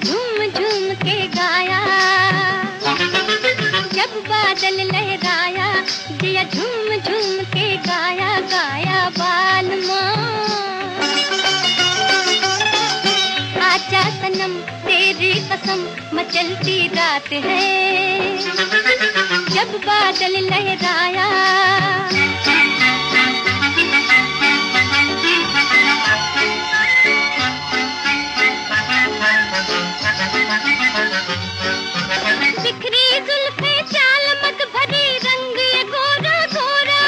झूम झूम के गाया। जब बादल लहराया दिया झूम झूम के गाया, गाया बालमा। आजा सनम तेरी कसम मचलती रात है। जब बादल लहराया बिखरी जुल्फे चाल मत भरी रंग ये गोरा गोरा।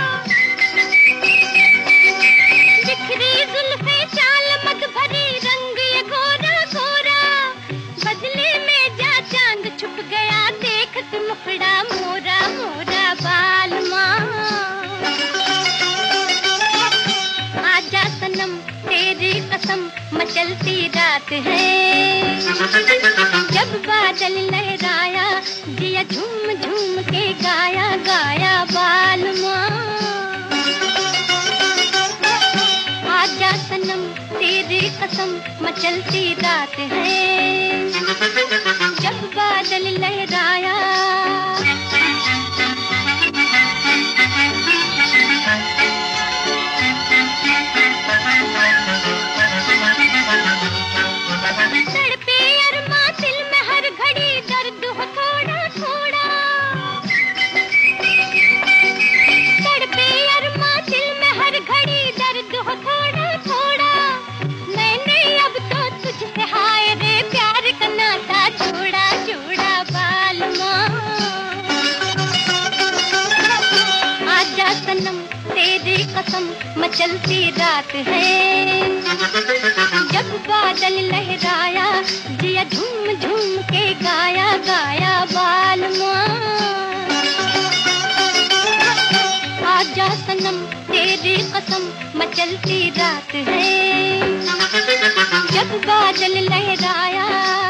बिखरी जुल्फे चाल मत भरी रंग ये गोरा गोरा। बदले में जा चांद छुप गया देख तू मुखड़ा मोरा, मोरा बालमा। आजा सनम तेरी कसम मचलती रात है। जब बादल लहराया दिया झूम झूम के गाया, गाया बालमा। आजा सनम तेरी कसम मचलती रात है। जब बादल लहराया तड़पे अरमा दिल में हर घड़ी दर्द हो थोड़ा थोड़ा। तड़पे अरमा दिल में हर घड़ी दर्द हो थोड़ा थोड़ा। मैंने अब तो तुझसे हाय रे प्यार का नाता छोड़ा, छोड़ा बालमा। आजा सनम तेरी कसम मचलती रात है। जब बादल लहराया दिया झूम झूम के गाया, गाया बालमा। आजा सनम तेरी कसम मचलती रात है। जब बादल लहराया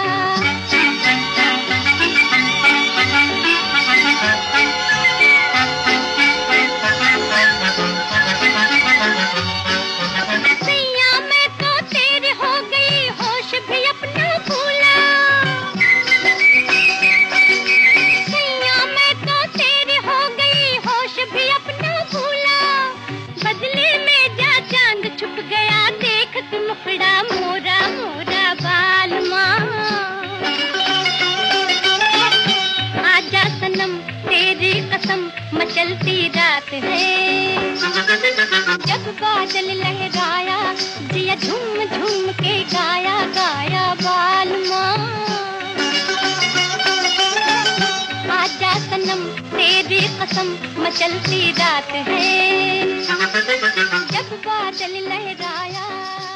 मुखड़ा मोरा, मोरा बालमा। आजा सनम तेरी कसम मचलती रात है। जब बादल लहराया दिया झूम झूम के गाया, गाया बालमा। आजा सनम तेरी कसम मचलती रात है। जब बादल लहराया